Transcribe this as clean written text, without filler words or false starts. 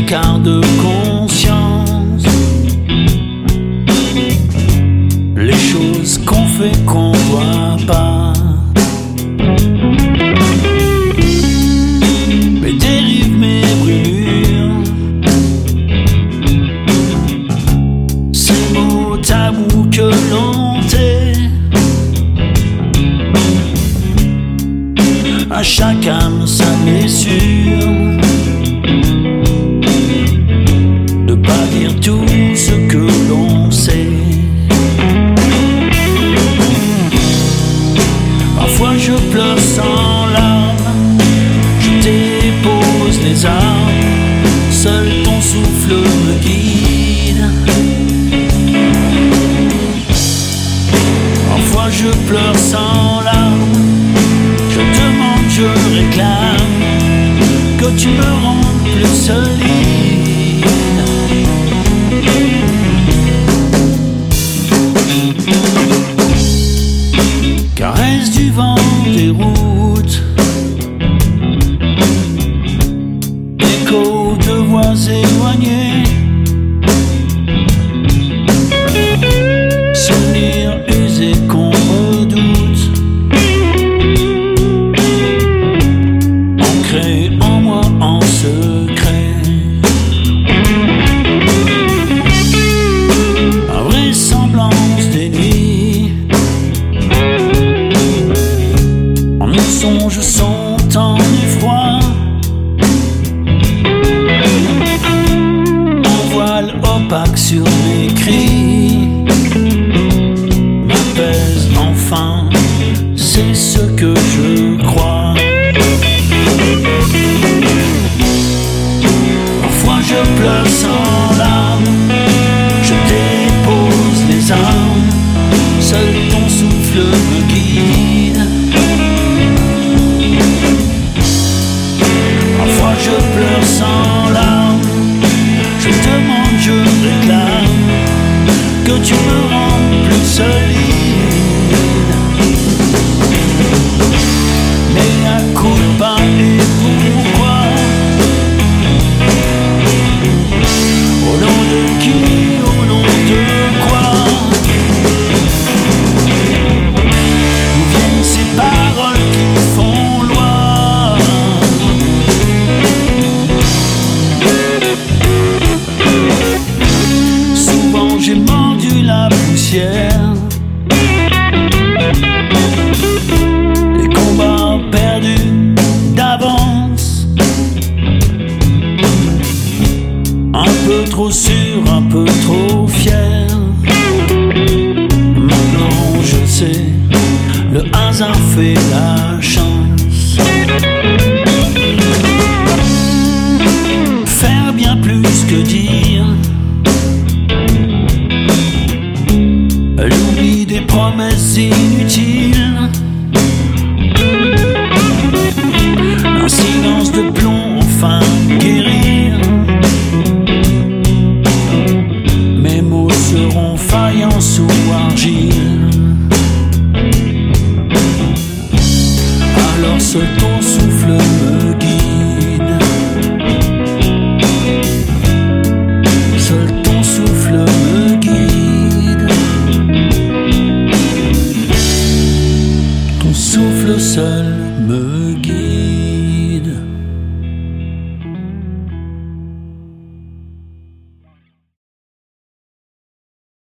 écart de conscience, les choses qu'on fait qu'on voit pas, mes dérives, mes brûlures, ces mots tabous que l'on tait. À chaque âme sa blessure, de pas dire tout ce que l'on sait. Parfois je pleure sans larmes, je dépose les armes, seul ton souffle me guide. Parfois je pleure sans larmes, je demande, je réclame que tu me rendes plus solide. Caresse du vent des routes, écho de voix éloignées, souvenirs usés qu'on redoute, ancrés en moi en secret. Invraisemblance des nuits, en mensonges sont en effroi, en voile opaque sur mes cris, m'apaise enfin, c'est ce que je crois. Parfois je pleure sans larmes, je dépose les armes, seul ton souffle me guide. Parfois je pleure sans larmes, je demande, je réclame que tu me rendes plus solide. Mais à coup de pas et pourquoi? Au nom de qui? Au nom de quoi? D'où viennent ces paroles qui font loi? Souvent j'ai mordu la poussière, des combats perdus d'avance, un peu trop sûr, un peu trop fier. Maintenant je sais, le hasard fait la chance. Faire bien plus que dire, l'oubli des promesses inutiles, un silence de plomb enfin guérir. Mes mots seront faïence ou argile, alors seul ton souffle